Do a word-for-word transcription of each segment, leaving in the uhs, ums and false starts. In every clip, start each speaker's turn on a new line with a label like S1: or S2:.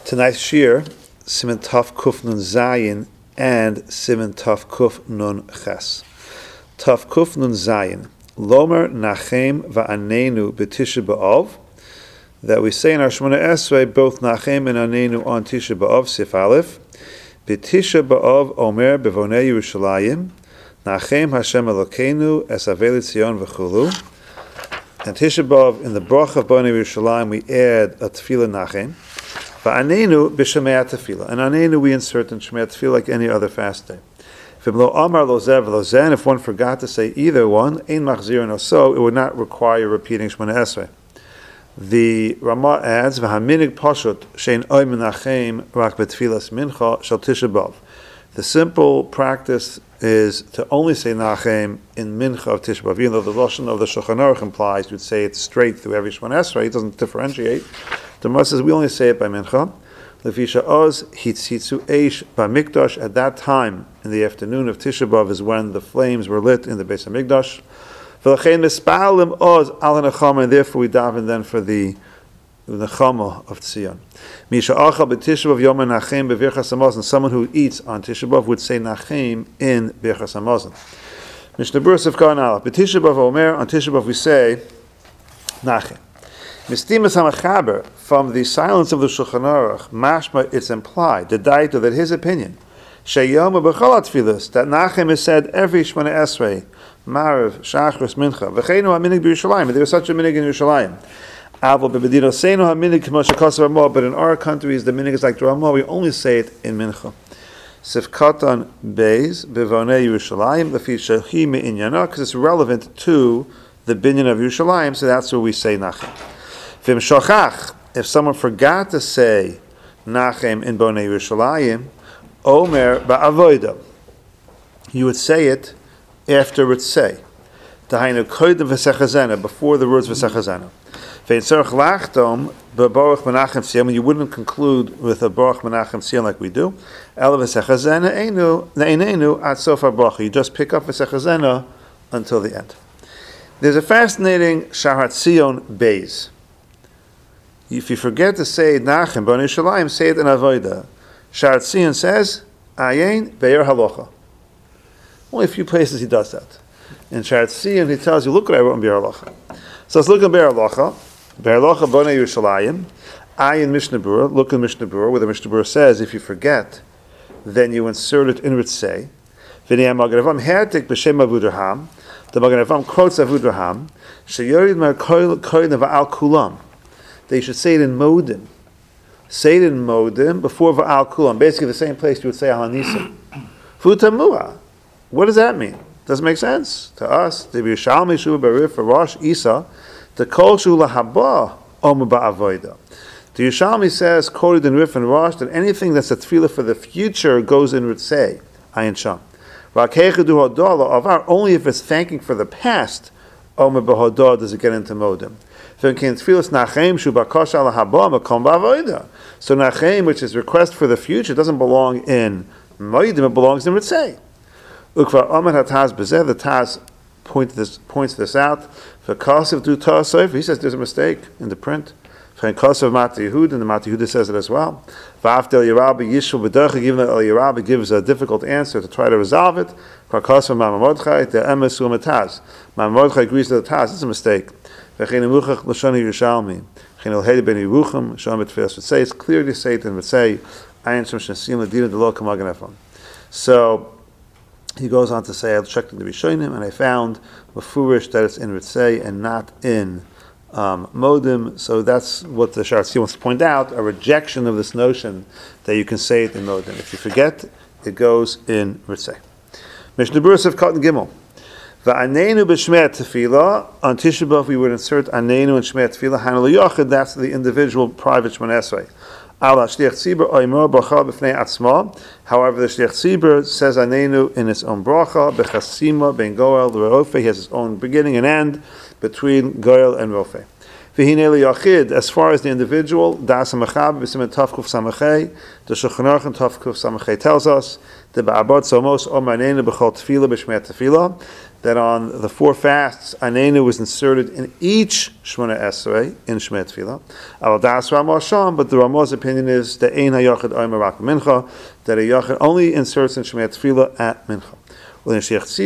S1: Tonight's shir, Siman Taf Kuf Nun Zayin and Siman Taf Kuf Nun Ches. Taf Kuf Nun Zayin. Lomer Nachem Va'anenu B'Tisha B'Av. That we say in our Shemona Esrei, both Nachem and Anenu on Tisha B'Av, Sif Aleph. B'Tisha B'Av Omer B'Vonei Yerushalayim. Nachem Hashem Elokeinu Es Avei Tzion V'Chulu. And Tisha B'Av, in the Bracha of Bonei Yerushalayim, we add a Tefillah Nachem. Va'anenu b'Shemei Tefillah. And Anenu we insert in Shemei Tefillah like any other fast day. V'lo Amar Lozev Lozen, if one forgot to say either one, Ein Machzir no so, it would not require repeating Shemona Esrei. The Ramah adds, V'haminig Pashut Shein Oy Menachem Rak B'Tfilas Mincha Shal Tisha B'Av. The simple practice is to only say Nachem in Mincha of Tisha B'Av, even though the Lashon of the Shulchan Aruch implies you'd say it straight through every Shemona Esrei. It doesn't differentiate. The Gemara says we only say it by Mincha. Lefisha Oz Hitzitzu Eish B'Mikdash. At that time, in the afternoon of Tisha B'Av, is when the flames were lit in the Beis HaMikdash. V'lachein Mispalim Oz Al Nechama, and therefore we daven then for the Nechama of Tzion. Misha Achal B'Tisha B'Av Yom Nachem B'Virchas Hamazon. Someone who eats on Tisha B'Av would say Nachem in Birchas Hamazon. Mishnah Berurah Sifkan Aleph. B'Tisha B'Av Omer, on Tisha B'Av we say Nachem. Mistimas HaMachaber, from the silence of the Shulchan Aruch, mashma, it's implied, the daito, that his opinion, sheyom b'chol tefillas, that Nachem is said every Shemona Esrei, Marav, Shachris, Mincha, v'cheinu haminig b'Yerushalayim, and there is such a minig in Yerushalayim. Avo b'bedino seinu haminig k'mo shekosav Ramah, but in our countries the minig is like the Ramah, we only say it in Mincha. Sifkatan Beis, b'vonei Yerushalayim, lefi shehi me'inyana, because it's relevant to the binyan of Yerushalayim, so that's where we say Nachem. If someone forgot to say Nachem in Bonei Yerushalayim, Omer ba'avoida, you would say it after Ritzei. Dahainu koydem v'sechazena, before the words v'sechazena. Ve'yitzarech lachtom b'baruch menachem tziyam, you wouldn't conclude with a baruch menachem tziyam like we do. Ela v'sechazena einu ne'inenu at sof ha'bracha. You just pick up v'sechazena until the end. There's a fascinating Shaharat Tzion Beis. If you forget to say Nachem Bonei Yerushalayim, say it in Avodah. Shaharat Tzion says Ayin Be'er Halacha. Only a few places he does that. In Shaharat Tzion he tells you, look what I wrote in Be'er Halacha. So let's look at Be'er Halacha. Be'er Halacha Bonei Yerushalayim. Ayin Mishnah Berurah. Look in Mishnah Berurah, where the Mishnah Berurah says if you forget, then you insert it in Ritzei. V'nei Magen Avraham Hertik B'Shem Avudraham. The Magen Avraham quotes Avudraham. Sheyorid Mer Koil Koil Va'al Kulam. They should say it in Modim. Say it in Modim before Va'al Kulam. Basically the same place you would say Al Hanisa. Futamua. What does that mean? Doesn't make sense. To us, the Yerushalmi Shuva Barif for Rosh Isa, the Kol Shula Haba Omer Ba'avoida. The Yerushalmi says, quoted in Rif and Rosh, that anything that's a tefillah for the future goes in Ritzei, Ayin Sham. V'akechedu Hodah Avar, only if it's thanking for the past, Omer Ba'hodah does it get into Modim. So Nachem, which is request for the future, doesn't belong in Moedim, it belongs in Ritzei. Ukvar Amar HaTaz Bezeh, the Taz point this, points this out. For Kasev Du Ta'asayf, he says there's a mistake in the print. For Kasev Mati Yehud, and the Mati Yehuda says it as well. V'afdel Yerabi Yishul B'dercha, given that El Yerabi gives a difficult answer to try to resolve it. For Kasev Mama Mordechai, the Emes U'am Taz. Mama Mordechai agrees to the Taz, it's a mistake. It's clear to say it in Ritzei. So he goes on to say, I checked in the Rishonim and I found Mefurish that it's in Ritzei and not in um, Modim. So that's what the Shaharat Tzion wants to point out, a rejection of this notion that you can say it in Modim. If you forget, it goes in Ritzei. Mishnah Berurah of Cotton Gimel. Va'anenu b'shmei tefillah, on Tisha B'Av we would insert anenu and shmei tefillah, hanu l'yochid, that's the individual private Shemona Esrei. Ala shliach tzibur oimer bracha b'fnei atzma. However, the shliach tzibur says anenu in its own bracha, b'chasima, ben goel, the rofe, he has his own beginning and end between goel and rofe. As far as the individual, Das HaMachab B'Simen Taf Kuf Samachay, the Shulchan Aruch and Taf Kuf Samachay tells us the Ba'abot Somos Omar Anenu B'Chol Tefillah B'Shmei Tefillah, that on the four fasts, Anenu was inserted in each Shmona Esrei in Shmei Tefillah. Al Das Ramah Sham, but the Ramah's opinion is that Ein HaYachid Omer Rak Mincha, that a Yachid only inserts in Shmei Tefillah at Mincha. As far as the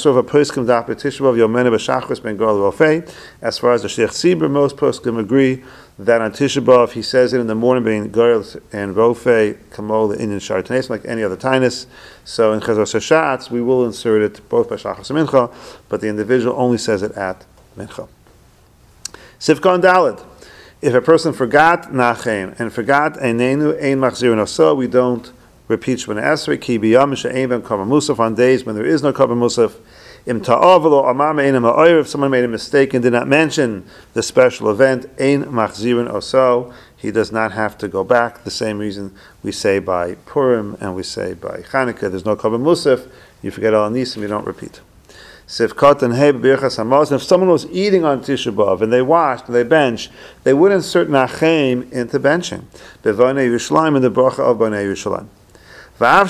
S1: Sheikh Tzibur, most poskim agree that on Tisha B'Av he says it in the morning between Goyal and Rofei, Kamol, the Indian Shar Tanis, like any other Tanis. So in Chazor Sashatz we will insert it both by Shachas and Mincha, but the individual only says it at Mincha. Sivkon Daled. If a person forgot Nachem and forgot Einenu Ein Machzir Noso, we don't repeat Shemona Esrei. Ki biyam she'ein b'em kavar musaf, on days when there is no kavar musaf. Im ta'av lo amar me'enim ha'oyer, if someone made a mistake and did not mention the special event, ein machzirin oso, he does not have to go back. The same reason we say by Purim and we say by Chanukah, there's no kavar musaf. You forget all nisim, you don't repeat. Sivkot and hey b'birchas hamazon. If someone was eating on Tisha B'Av and they washed and they bench, they would insert nachem into benching. B'vonei Yerushalayim, in the bracha of Bonei Yerushalayim. Now, by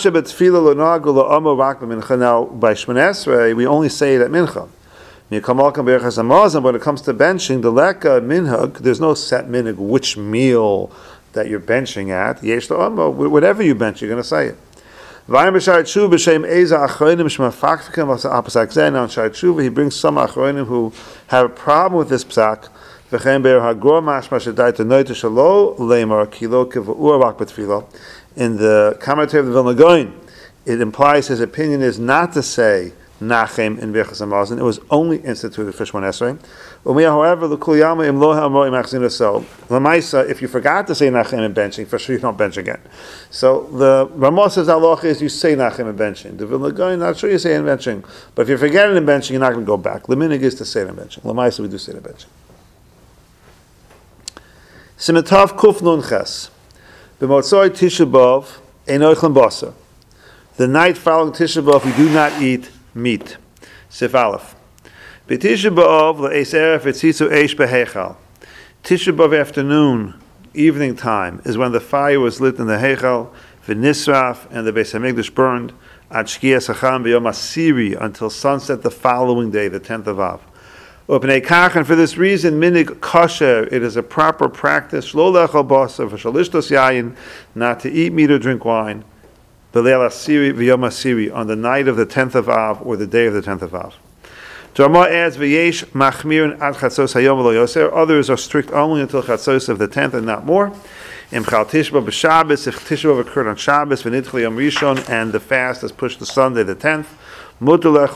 S1: Shemona Esrei, we only say it at Mincha. When it comes to benching, the leka minhag, there's no set minhag which meal that you're benching at. Yesh l'omo, whatever you bench, you're going to say it. Now, in Shar Tshuva, he brings some achronim who have a problem with this psak. In the commentary of the Vilna Gaon, it implies his opinion is not to say Nachem in Birchas Hamazon. It was only instituted for Shemona Esrei. However, the Kuliyama im lo ha'amor im achzina so. Lamaisa, if you forgot to say Nachem in benching, for sure you don't bench again. So the Ramah says halacha is you say Nachem in benching. The Vilna Gaon, not sure you say in benching, but if you're forgetting in benching, you're not going to go back. The minig is to say it in benching. Lamaisa, we do say it in benching. Simetav Kuf Nun Ches. B'motzoi Tisha B'Av ein oichlin basar. The night following Tisha B'Av, we do not eat meat. Sif Aleph. B'Tisha B'Av le'eis eref etzitzu eish b'heichal. Tisha B'Av afternoon, evening time, is when the fire was lit in the heichal, v'nisraf, and the Beis Hamikdash burned, ad shkias hacham b'yom asiri, until sunset the following day, the tenth of Av. And for this reason, minig kosher, it is a proper practice, lo lechol basar, v'shalishtos yayin, not to eat meat or drink wine, b'leil asiri v'yom asiri, on the night of the tenth of Av, or the day of the tenth of Av. Ramah adds, v'yesh machmirin ad chatzos hayom v'lo yoser, others are strict only until chatzos of the tenth and not more. Im chal Tisha B'Av b'Shabbos, if Tisha B'Av occurred on Shabbos, v'nidchli yom rishon, and the fast is pushed to Sunday the tenth, then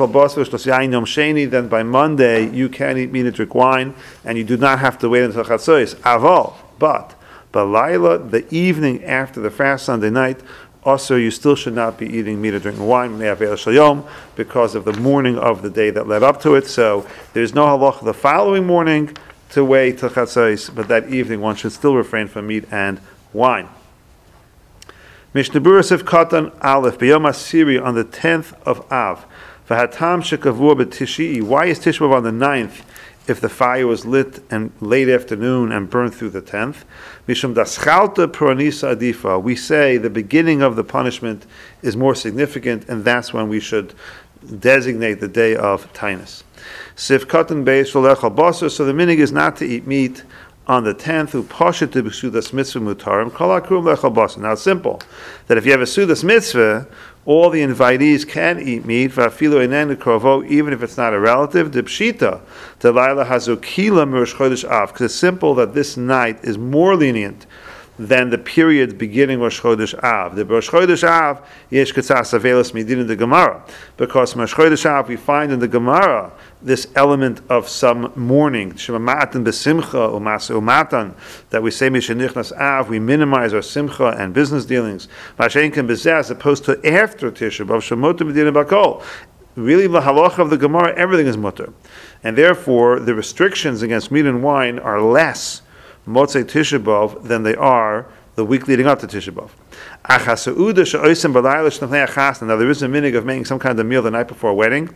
S1: by Monday you can eat meat and drink wine, and you do not have to wait until Chatzos. Aval, but Balayla, the evening after the fast Sunday night, also you still should not be eating meat or drinking wine because of the morning of the day that led up to it. So there's no halacha the following morning to wait till Chatzos, but that evening one should still refrain from meat and wine. Mishnah Berurah Sif Katan Aleph B'Yom Asiri, on the tenth of Av. V'hatam shekavur b'Tishii. Why is Tisha B'Av on the ninth if the fire was lit and late afternoon and burned through the tenth? Mishum daschalta pranisa adifa. We say the beginning of the punishment is more significant, and that's when we should designate the day of Tainus. Sif Katan Beis Sholechal Basar. So the minig is not to eat meat on the tenth, who pasha to b'sudas mitzvah mutarim kol hakrum lechal basar. Now it's simple that if you have a sudas mitzvah, all the invitees can eat meat, v'afilu einen krovo, even if it's not a relative. The pshita, the laila hazukila m'rosh chodesh av, because it's simple that this night is more lenient than the period beginning Rosh Chodesh Av. The Rosh Chodesh Av yesh ketzas avelos midin in the Gemara, because Rosh Chodesh Av we find in the Gemara this element of some mourning, shemamatan besimcha umasa umatan, that we say mishenichnas Av, we minimize our simcha and business dealings. Mashenken bezeh, as opposed to after Tisha B'Av shemotu midin bakol. Really, the halacha of the Gemara, everything is mutter, and therefore the restrictions against meat and wine are less Motzei Tisha B'Av than they are the week leading up to Tisha B'Av. Now there is a minig of making some kind of meal the night before a wedding.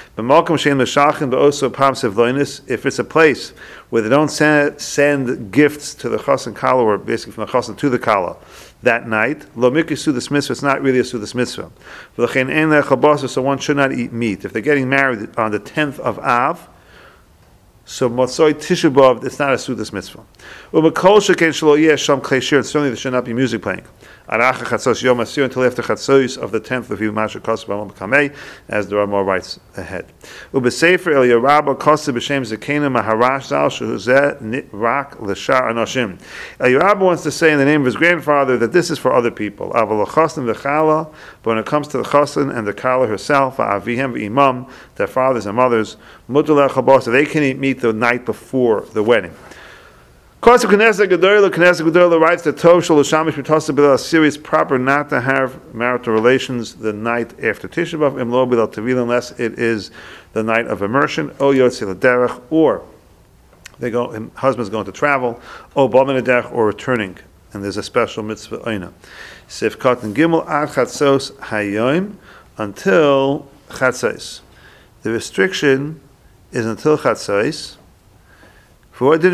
S1: If it's a place where they don't send, send gifts to the chas and kala, or basically from the chas to the kala, that night, lo mikri sudas mitzvah, it's not really a sudas mitzvah. So one should not eat meat. If they're getting married on the tenth of Av, so Motzoi Tisha B'Av, it's not a Sudas mitzvah. U'makol sheken shelo yeh sham klei shir, and certainly there should not be music playing. Aracha chatzos yom asir, until after chatzos of the tenth of Yom Masha Kos B'Alam B'Kamei, as there are more rights ahead. U'besefer El Yerabah Kosa B'Shem Zekena Maharash Zal Shehuzeh Nitrak L'Shar Anoshim. El Yerabah wants to say in the name of his grandfather that this is for other people. Aval L'Chosn V'Chala, but when it comes to the Chosn and the Kala herself, Avihem V'Imam, their fathers and mothers, Mutal Echabos, so they can eat meat the night before the wedding. Kosov Knesset Gedolah, Knesset Gedolah writes that Tov Shel Shamish B'Tosa B'Dal Series proper not to have marital relations the night after Tisha B'Av, Im Lo B'Dal Tevil, unless it is the night of immersion, O Yotze L'Derech, or they go, husband's going to travel, O B'Amen L'Derech, or returning, and there's a special mitzvah Oina. Sivkot and Gimel Ad Chatzos Hayom, until Chatzos. The restriction is until Chatzos. So if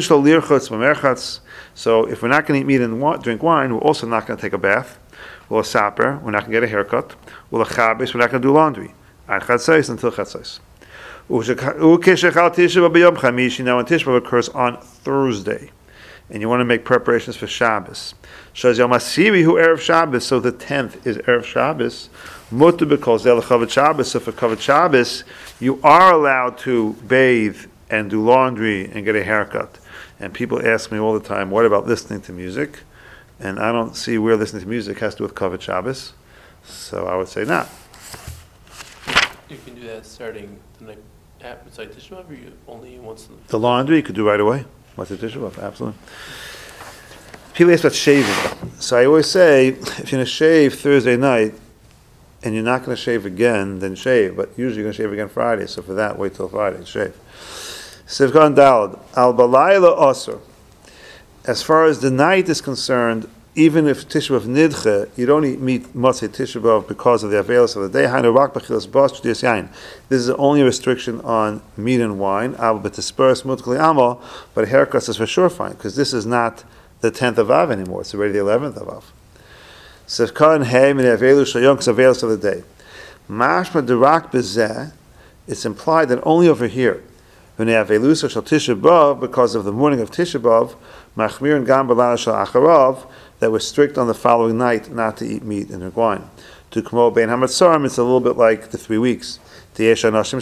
S1: we're not going to eat meat and wa- drink wine, we're also not going to take a bath. We'll saper, we're not going to get a haircut. We'll chabis, we're not going to do laundry. At chatzos until chatzos. Now when Tisha B'Av occurs on Thursday, and you want to make preparations for Shabbos. So the tenth is Erev Shabbos. Mutu because they'll cover Shabbos. So for covered Shabbos, you are allowed to bathe and do laundry and get a haircut. And people ask me all the time, what about listening to music? And I don't see where listening to music has to do with covered Shabbos. So I would say not.
S2: You can do that starting the night after Tisha B'Av, or you only once in the...
S1: The laundry you could do right away. What's the Tisha B'Av? Absolutely. People ask about shaving. So I always say, if you're going to shave Thursday night, and you're not going to shave again, then shave. But usually you're going to shave again Friday. So for that, wait till Friday to shave. Sivkan Dalad, Al Balayla Osir. As far as the night is concerned, even if Tisha B'Av Nidche, you don't eat meat Motzei Tisha B'Av because of the availability of the day. Hainu Rak B'Chilas Bas Judias Yain. This is only a restriction on meat and wine. Al B'Tisperes Mutkli Amal, but haircuts is for sure fine, because this is not the tenth of Av anymore. It's already the eleventh of Av. Sivkan Hey Min Avelu Shayom K'Savelos of the day. Mashma D'Rak B'Zeh, it's implied that only over here, because of the morning of Tisha B'Av, Machmir and Gam B'Lana Shal Acharav, that was strict on the following night not to eat meat and drink wine. To Kmo Bein Hamatzarim, it's a little bit like the three weeks. People are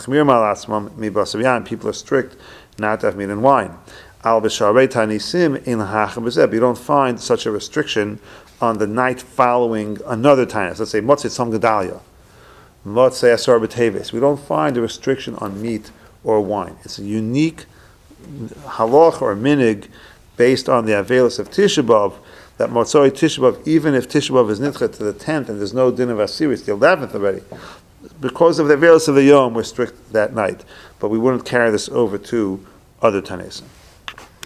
S1: strict not to have meat and wine. Al B'Sharei Tanisim in Hachabazeb. You don't find such a restriction on the night following another Tanis. Let's say Motzei Tzom Gedalia, Motzei Asar B'Teves. We don't find a restriction on meat or wine. It's a unique halach or minig based on the availus of Tisha B'Av, that Motzoi Tisha B'Av, even if Tisha B'Av is nitchet to the tenth and there's no din of Asir, it's the eleventh already. Because of the availus of the Yom, we're strict that night. But we wouldn't carry this over to other Tanesim.